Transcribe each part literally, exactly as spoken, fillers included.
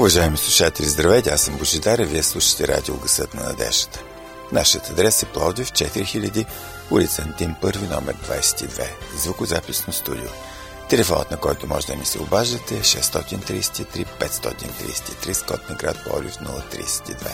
Уважаеми слушатели, здравейте, аз съм Божидар и вие слушате радио Гласът на надеждата. Нашият адрес е Пловдив, четири хиляди, улица Антим първи, номер двадесет и две, звукозаписно студио. Телефонът, на който може да ми се обаждате е шест три три пет три три, с код на град Пловдив нула тридесет и две.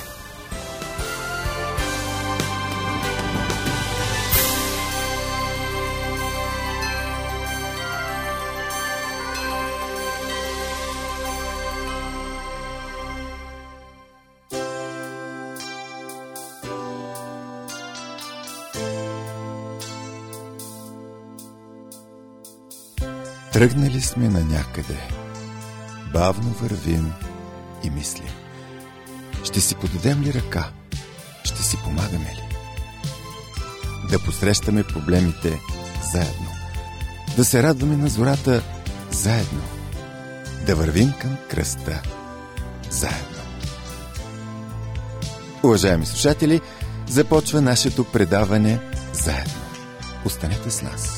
Тръгнали сме на някъде, бавно вървим и мислим. Ще си подадем ли ръка? Ще си помагаме ли? Да посрещаме проблемите заедно. Да се радваме на зората заедно. Да вървим към кръста заедно. Уважаеми слушатели, започва нашето предаване заедно. Останете с нас.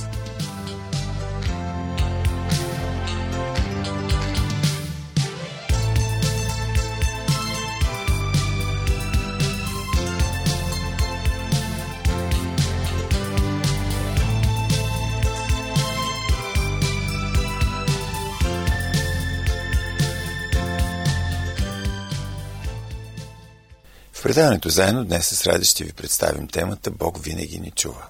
В предаването заедно днес с радост ще ви представим темата Бог винаги ни чува.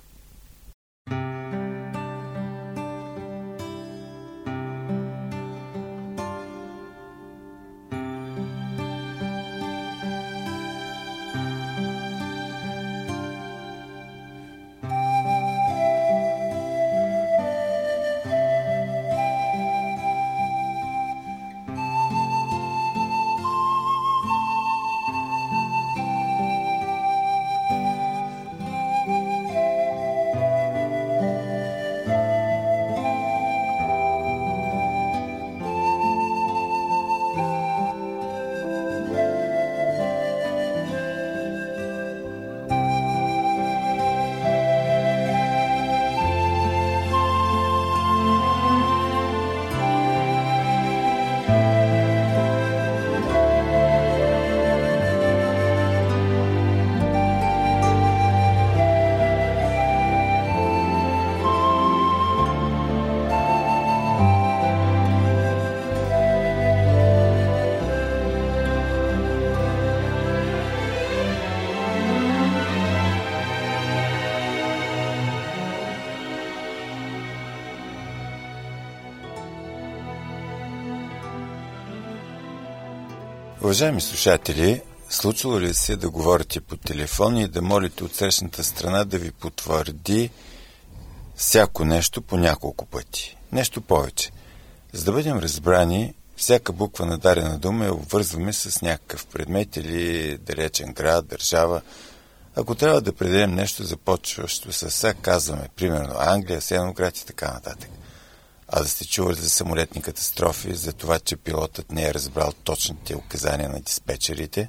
Уважаеми слушатели, случвало ли се да говорите по телефон и да молите от срещната страна да ви потвърди всяко нещо по няколко пъти? Нещо повече. За да бъдем разбрани, всяка буква на дадена дума я обвързваме с някакъв предмет или далечен град, държава. Ако трябва да предадем нещо започващо с „а“, казваме примерно Англия, Седемград и така нататък. А да сте чували за самолетни катастрофи, за това, че пилотът не е разбрал точните указания на диспетчерите?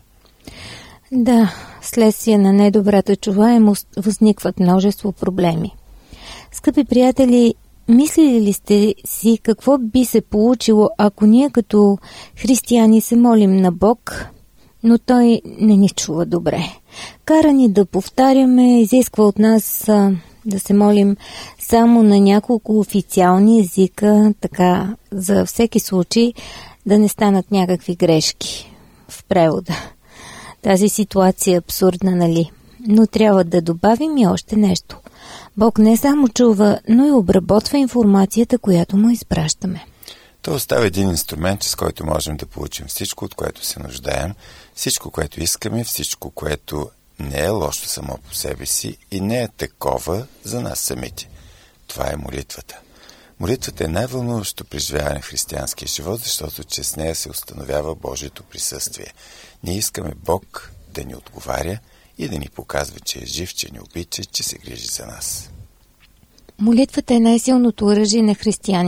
Да, следствие на недобрата чуваемост възникват множество проблеми. Скъпи приятели, мислили ли сте си какво би се получило, ако ние като християни се молим на Бог, но Той не ни чува добре? Кара ни да повтаряме, изисква от нас а, да се молим само на няколко официални езика, така за всеки случай да не станат някакви грешки в превода. Тази ситуация е абсурдна, нали? Но трябва да добавим и още нещо. Бог не само чува, но и обработва информацията, която му изпращаме. То остава един инструмент, с който можем да получим всичко, от което се нуждаем, всичко, което искаме, всичко, което не е лошо само по себе си и не е такова за нас самите. Това е молитвата. Молитвата е най-вълнуващо преживяване в християнския живот, защото чрез нея се установява Божието присъствие. Ние искаме Бог да ни отговаря и да ни показва, че е жив, че ни обича, че се грижи за нас. Молитвата е най-силното оръжие на християнина.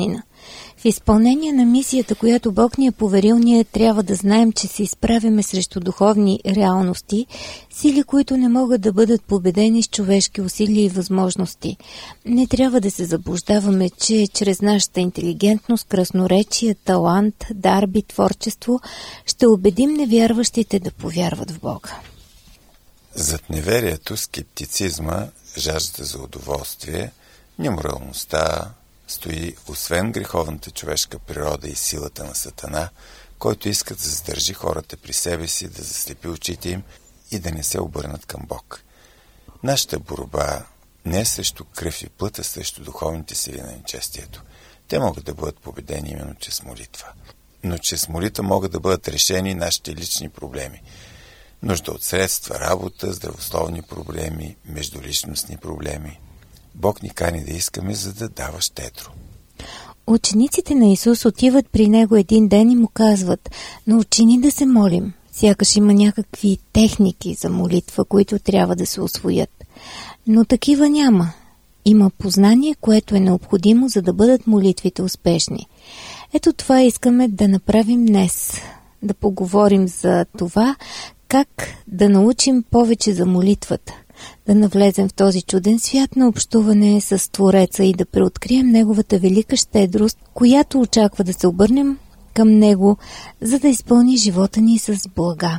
В изпълнение на мисията, която Бог ни е поверил, ние трябва да знаем, че се изправяме срещу духовни реалности, сили, които не могат да бъдат победени с човешки усилия и възможности. Не трябва да се заблуждаваме, че чрез нашата интелигентност, красноречие, талант, дарби, творчество ще убедим невярващите да повярват в Бога. Зад неверието, скептицизма, жаждата за удоволствие, неморалността стои освен греховната човешка природа и силата на Сатана, който иска да задържи хората при себе си, да заслепи очите им и да не се обърнат към Бог. Нашата борба не е срещу кръв и плът, а срещу духовните сили на нечестието. Те могат да бъдат победени именно чрез молитва. Но чрез молитва могат да бъдат решени нашите лични проблеми. Нужда от средства, работа, здравословни проблеми, междуличностни проблеми. Бог ни кани да искаме, за да дава щедро. Учениците на Исус отиват при Него един ден и му казват: научи ни да се молим. Сякаш има някакви техники за молитва, които трябва да се усвоят. Но такива няма. Има познание, което е необходимо, за да бъдат молитвите успешни. Ето това искаме да направим днес. Да поговорим за това, как да научим повече за молитвата. Да навлезем в този чуден свят на общуване с Твореца и да преоткрием Неговата велика щедрост, която очаква да се обърнем към Него, за да изпълни живота ни с блага.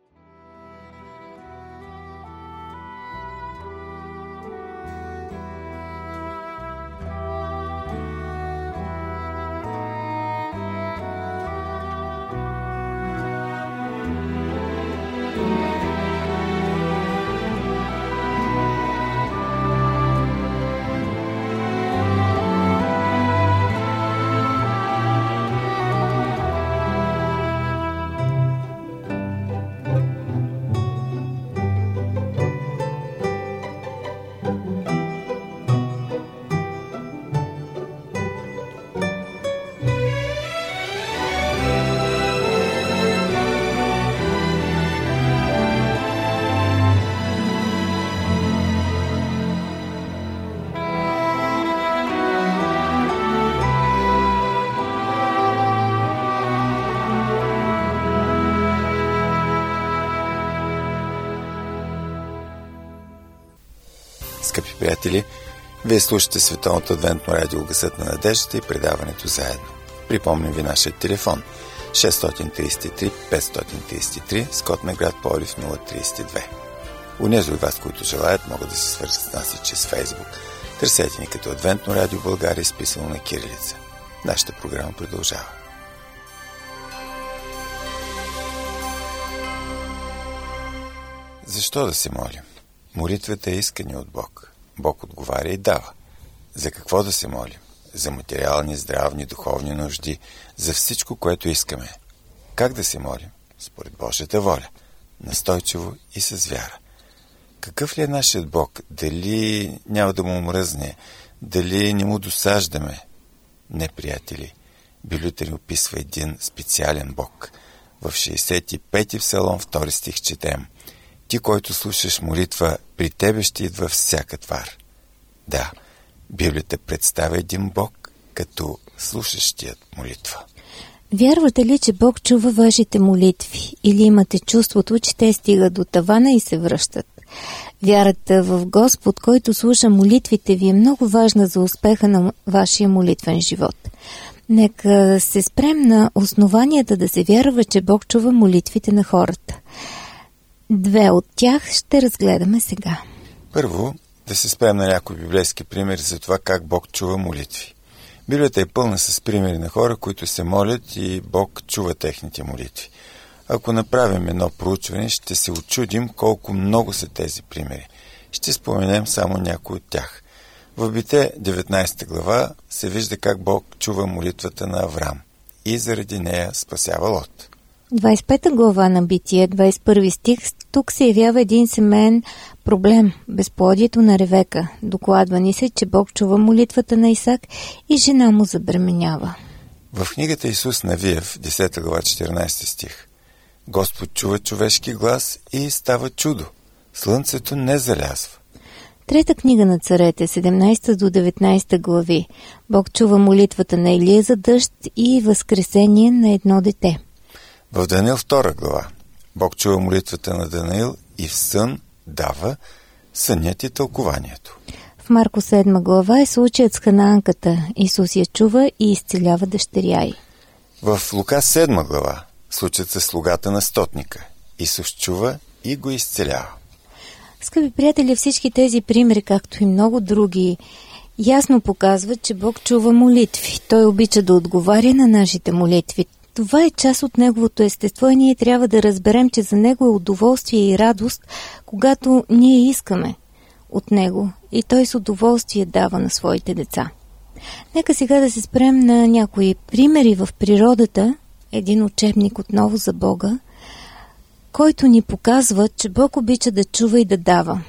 Скъпи приятели, вие слушате Световното адвентно радио Гласът на надеждата и предаването заедно. Припомням ви нашия телефон шест три три пет три три с код на град Пловдив нула три две. Унези от вас, които желаят, могат да се свържат с нас и чрез Фейсбук. Търсете ни като Адвентно радио България, изписано на кирилица. Нашата програма продължава. Защо да се молим? Молитвата е искане от Бог. Бог отговаря и дава. За какво да се молим? За материални, здравни, духовни нужди, за всичко, което искаме. Как да се молим? Според Божията воля. Настойчиво и с вяра. Какъв ли е нашият Бог? Дали няма да му мръзне? Дали не му досаждаме? Не, приятели. Библията ни описва един специален Бог. В шейсет и пети псалом, втори стих четем: ти, който слушаш молитва, при тебе ще идва всяка твар. Да, Библията представя един Бог като слушащият молитва. Вярвате ли, че Бог чува вашите молитви? Или имате чувството, че те стигат до тавана и се връщат? Вярата в Господ, който слуша молитвите ви, е много важна за успеха на вашия молитвен живот. Нека се спрем на основанията да се вярва, че Бог чува молитвите на хората. Две от тях ще разгледаме сега. Първо, да се спрем на някои библейски примери за това как Бог чува молитви. Библията е пълна с примери на хора, които се молят и Бог чува техните молитви. Ако направим едно проучване, ще се учудим колко много са тези примери. Ще споменем само някои от тях. В Битие деветнадесета глава се вижда как Бог чува молитвата на Аврам и заради нея спасява Лот. двадесет и пета глава на Битие, двадесет и първи стих, тук се явява един семейен проблем – безплодието на Ревека. Докладва ни се, че Бог чува молитвата на Исак и жена му забременява. В книгата Исус Навиев, десета глава, четиринадесети стих: Господ чува човешки глас и става чудо. Слънцето не залязва. Трета книга на царете, седемнадесета до деветнадесета глави. Бог чува молитвата на Илия за дъжд и възкресение на едно дете. В Даниил втора глава Бог чува молитвата на Даниил и в сън дава сънят и тълкованието. В Марко седма глава е случаят с ханаанката. Исус я чува и изцелява дъщеря й. В Лука седма глава случаят с слугата на стотника. Исус чува и го изцелява. Скъпи приятели, всички тези примери, както и много други, ясно показват, че Бог чува молитви. Той обича да отговаря на нашите молитви. Това е част от Неговото естество и ние трябва да разберем, че за Него е удоволствие и радост, когато ние искаме от Него и Той с удоволствие дава на своите деца. Нека сега да се спрем на някои примери в природата, един учебник отново за Бога, който ни показва, че Бог обича да чува и да дава.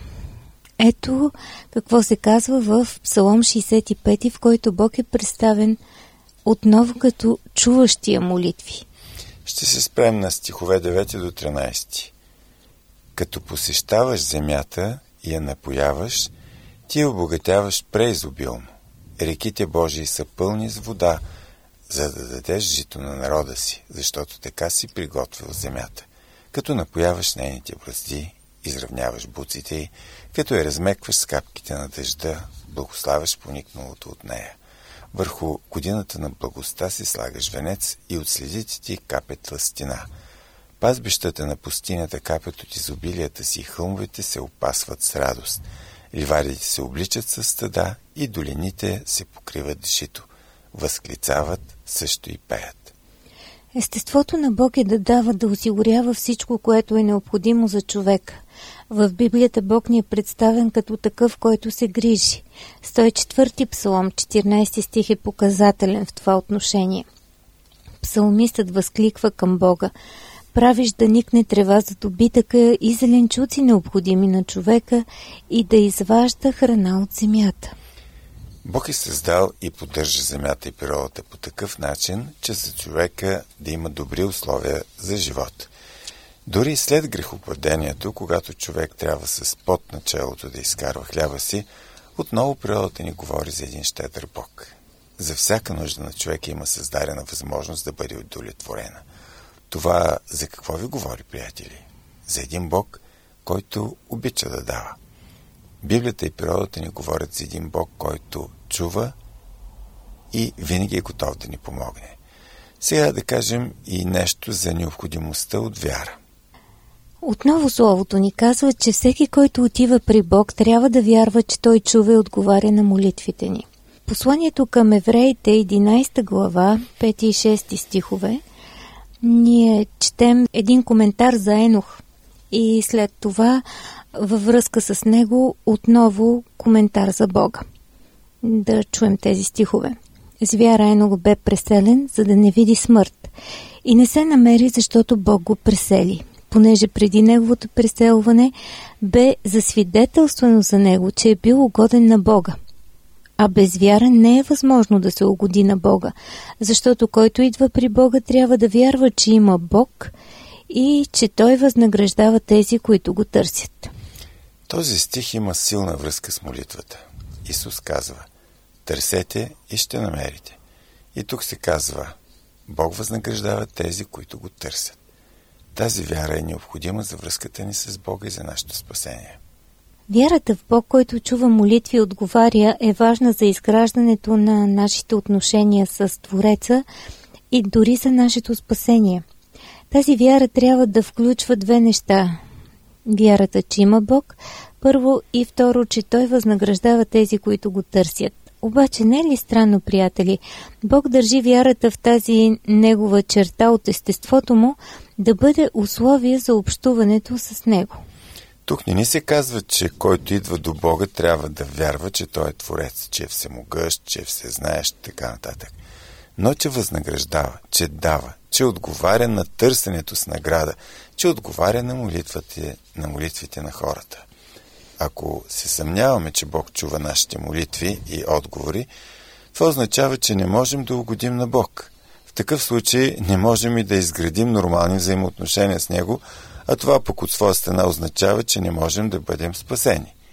Ето какво се казва в Псалом шейсет и пети, в който Бог е представен отново като чуващия молитви. Ще се спрем на стихове девети до тринадесети. Като посещаваш земята и я напояваш, ти я обогатяваш преизобилно. Реките Божии са пълни с вода, за да дадеш жито на народа си, защото така си приготвил земята. Като напояваш нейните бразди, изравняваш буците й, като я размекваш с капките на дъжда, благославяш поникналото от нея. Върху годината на благостта си слагаш венец и от следите ти капе тлъстина. Пазбищата на пустинята капят от изобилията си и хълмовете се опасват с радост. Ливадите се обличат със стада и долините се покриват жито. Възклицават, също и пеят. Естеството на Бог е да дава, да осигурява всичко, което е необходимо за човека. В Библията Бог ни е представен като такъв, който се грижи. сто и четвърти псалом, четиринадесети стих е показателен в това отношение. Псалмистът възкликва към Бога: правиш да никне трева за добитъка и зеленчуци необходими на човека и да изважда храна от земята. Бог е създал и поддържа земята и природата по такъв начин, че за човека да има добри условия за живот. Дори след грехопадението, когато човек трябва с пот на челото да изкарва хляба си, отново природата ни говори за един щедър Бог. За всяка нужда на човека има създадена възможност да бъде удовлетворена. Това за какво ви говори, приятели? За един Бог, който обича да дава. Библията и природата ни говорят за един Бог, който чува и винаги е готов да ни помогне. Сега да кажем и нещо за необходимостта от вяра. Отново Словото ни казва, че всеки, който отива при Бог, трябва да вярва, че Той чува и отговаря на молитвите ни. Посланието към евреите, единадесета глава, пети и шести стихове, ние четем един коментар за Енох и след това във връзка с него отново коментар за Бога. Да чуем тези стихове. С вяра Енох бе преселен, за да не види смърт, и не се намери, защото Бог го пресели, понеже преди неговото преселване бе засвидетелствано за него, че е бил угоден на Бога. А без вяра не е възможно да се угоди на Бога, защото който идва при Бога трябва да вярва, че има Бог и че Той възнаграждава тези, които го търсят. Този стих има силна връзка с молитвата. Исус казва: търсете и ще намерите. И тук се казва: Бог възнаграждава тези, които го търсят. Тази вяра е необходима за връзката ни с Бога и за нашето спасение. Вярата в Бог, който чува молитви и отговаря, е важна за изграждането на нашите отношения с Твореца и дори за нашето спасение. Тази вяра трябва да включва две неща. Вярата, че има Бог, първо, и второ, че Той възнаграждава тези, които го търсят. Обаче не е ли странно, приятели? Бог държи вярата в тази негова черта от естеството му да бъде условие за общуването с Него. Тук не ни се казва, че който идва до Бога трябва да вярва, че Той е Творец, че е всемогъщ, че е всезнаещ, така нататък. Но че възнаграждава, че дава, че отговаря на търсенето с награда, че отговаря на молитвите, на молитвите на хората. Ако се съмняваме, че Бог чува нашите молитви и отговори, това означава, че не можем да угодим на Бог. В такъв случай не можем и да изградим нормални взаимоотношения с Него, а това пък от своя страна означава, че не можем да бъдем спасени.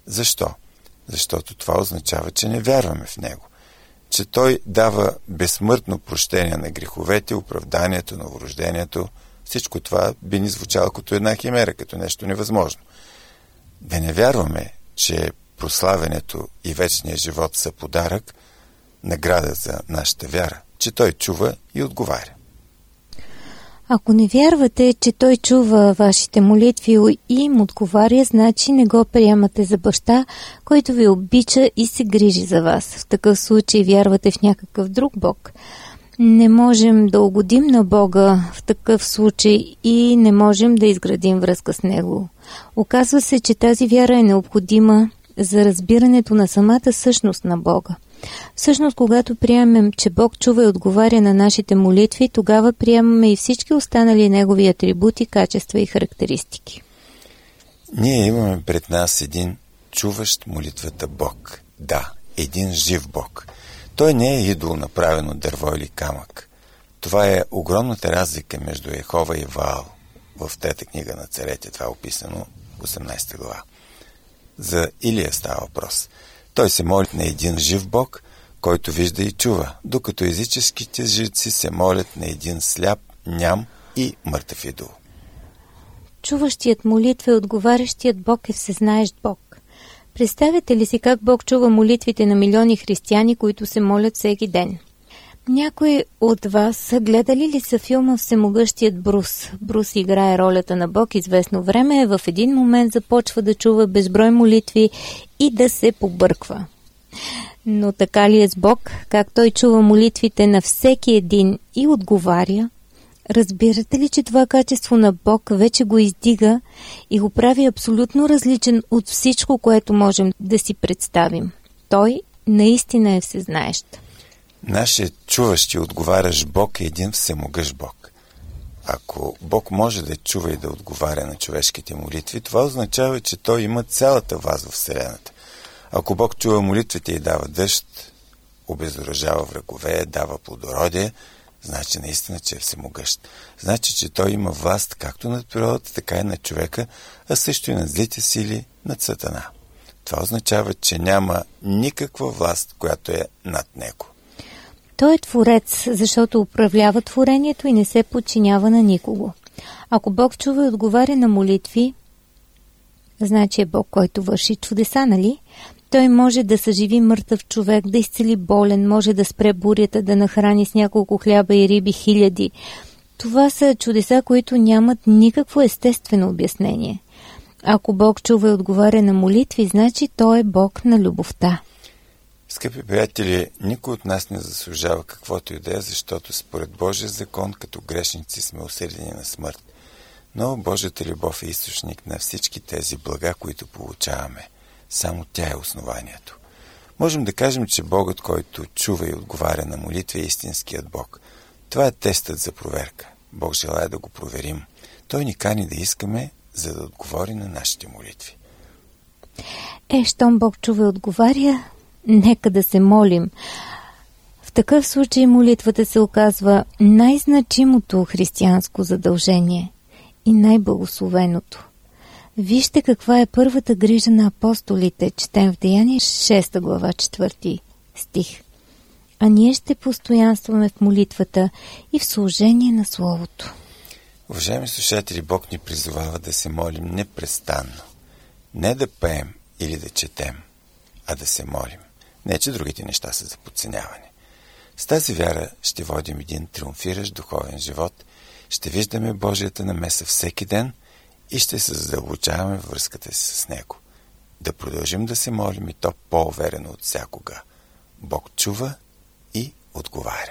Защо? Защото това означава, че не вярваме в Него. Че Той дава безсмъртно прощение на греховете, оправданието, новорождението. Всичко това би ни звучало като една химера, като нещо невъзможно. Да не вярваме, че прославянето и вечният живот са подарък, награда за нашата вяра, че Той чува и отговаря. Ако не вярвате, че Той чува вашите молитви и им отговаря, значи не го приемате за баща, който ви обича и се грижи за вас. В такъв случай вярвате в някакъв друг Бог. Не можем да угодим на Бога в такъв случай и не можем да изградим връзка с Него. Оказва се, че тази вяра е необходима за разбирането на самата същност на Бога. Всъщност, когато приемем, че Бог чува и отговаря на нашите молитви, тогава приемаме и всички останали Негови атрибути, качества и характеристики. Ние имаме пред нас един чуващ молитвата Бог. Да, един жив Бог. Той не е идол, направен от дърво или камък. Това е огромната разлика между Йехова и Ваал. В трета книга на царете това е описано в осемнадесета глава. За Илия става въпрос. Той се моли на един жив Бог, който вижда и чува, докато езическите жреци се молят на един сляп, ням и мъртъв идол. Чуващият молитва и отговарящият Бог е всезнаещ Бог. Представете ли си как Бог чува молитвите на милиони християни, които се молят всеки ден? Някои от вас са гледали ли са филма Всемогъщият Брус? Брус играе ролята на Бог известно време, в един момент започва да чува безброй молитви и да се побърква. Но така ли е с Бог? Как Той чува молитвите на всеки един и отговаря? Разбирате ли, че това качество на Бог вече го издига и го прави абсолютно различен от всичко, което можем да си представим? Той наистина е всезнаещ. Нашият чуващ и отговарящ Бог е един всемогъщ Бог. Ако Бог може да чува и да отговаря на човешките молитви, това означава, че Той има цялата власт в Вселената. Ако Бог чува молитвите и дава дъжд, обезоръжава врагове, дава плодородие, значи наистина, че е всемогъщ. Значи, че Той има власт както над природата, така и над човека, а също и над злите сили, над Сатана. Това означава, че няма никаква власт, която е над него. Той е творец, защото управлява творението и не се подчинява на никого. Ако Бог чува и отговаря на молитви, значи е Бог, който върши чудеса, нали? Той може да съживи мъртъв човек, да изцели болен, може да спре бурята, да нахрани с няколко хляба и риби хиляди. Това са чудеса, които нямат никакво естествено обяснение. Ако Бог чува и отговаря на молитви, значи Той е Бог на любовта. Скъпи приятели, никой от нас не заслужава каквото и да е, защото според Божия закон, като грешници сме осъдени на смърт. Но Божията любов е източник на всички тези блага, които получаваме. Само тя е основанието. Можем да кажем, че Богът, който чува и отговаря на молитви, е истинският Бог. Това е тестът за проверка. Бог желая да го проверим. Той ни кани да искаме, за да отговори на нашите молитви. Е, щом Бог чува и отговаря, нека да се молим. В такъв случай молитвата се оказва най-значимото християнско задължение и най-благословеното. Вижте каква е първата грижа на апостолите, четем в Деяния шеста глава, четвърти стих. А ние ще постоянстваме в молитвата и в служение на Словото. Уважаеми слушатели, Бог ни призовава да се молим непрестанно. Не да пеем или да четем, а да се молим. Не, че другите неща са за подценяване. С тази вяра ще водим един триумфиращ духовен живот, ще виждаме Божията намеса всеки ден и ще се задълбочаваме в връзката си с Него. Да продължим да се молим и то по-уверено от всякога. Бог чува и отговаря.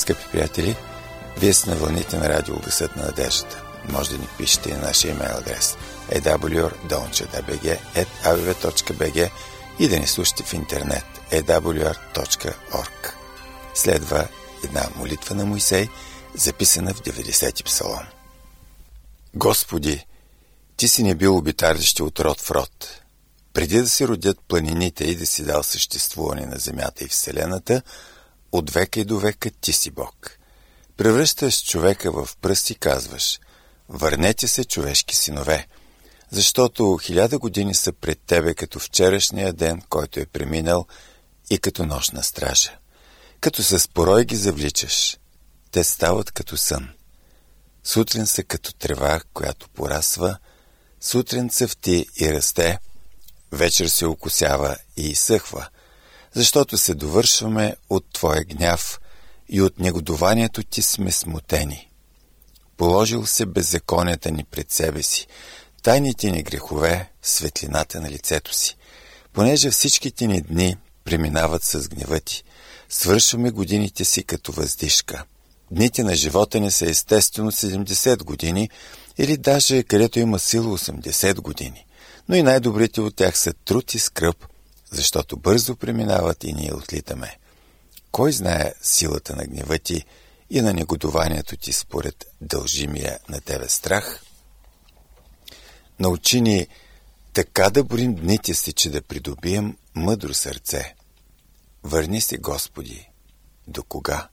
Скъпи приятели, вие сте на вълните на радио Гласът на надеждата. Може да ни пишете на нашия имейл адрес ей дабъл ю ар донча точка би джи ет а би ви точка би джи и да ни слушате в интернет ей дабъл ю ар точка орг. Следва една молитва на Мойсей, записана в деветдесети псалом. Господи, Ти си не бил обиталище от род в род. Преди да се родят планините и да си дал съществуване на земята и вселената, от века и до века Ти си Бог. Превръщаш човека в пръст и казваш: върнете се, човешки синове, защото хиляда години са пред Тебе като вчерашния ден, който е преминал, и като нощна стража. Като с порой ги завличаш, те стават като сън. Сутрин са като трева, която порасва, сутрин цъфти и расте, вечер се окосява и изсъхва, защото се довършваме от Твоя гняв и от негодованието Ти сме смутени. Положил се беззаконията ни пред себе си, тайните ни грехове, светлината на лицето си. Понеже всичките ни дни преминават с гнева Ти, свършваме годините си като въздишка. Дните на живота ни са естествено седемдесет години или даже където има сила осемдесет години, но и най-добрите от тях са труд и скръб, защото бързо преминават и ние отлитаме. Кой знае силата на гнева Ти и на негодованието Ти според дължимия на Тебе страх? Научи ни така да борим дните си, че да придобием мъдро сърце. Върни се, Господи, до кога?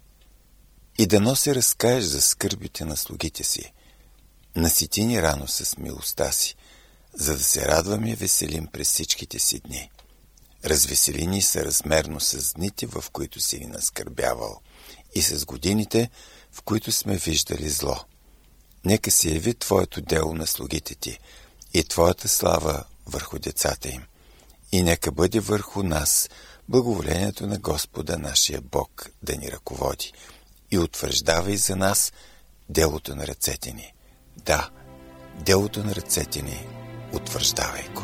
И дано се разкаеш за скърбите на слугите си. Насити ни рано с милостта си, за да се радваме и веселим през всичките си дни. Развесели ни съразмерно с дните, в които си ни наскърбявал, и с годините, в които сме виждали зло. Нека се яви Твоето дело на слугите Ти и Твоята слава върху децата им. И нека бъде върху нас благоволението на Господа нашия Бог да ни ръководи и утвърждавай за нас делото на ръцете ни. Да, делото на ръцете ни, утвърждавай го.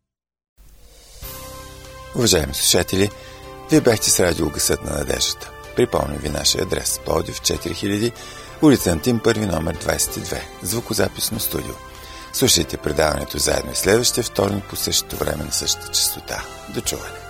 Уважаеми слушатели, вие бяхте с радио Гласът на надеждата. Припомням ви нашия адрес: Пловдив четири хиляди, улица Антим първи, номер двадесет и две, звукозаписно студио. Слушайте предаването заедно и следващия вторник по същото време на същата честота. До чуване!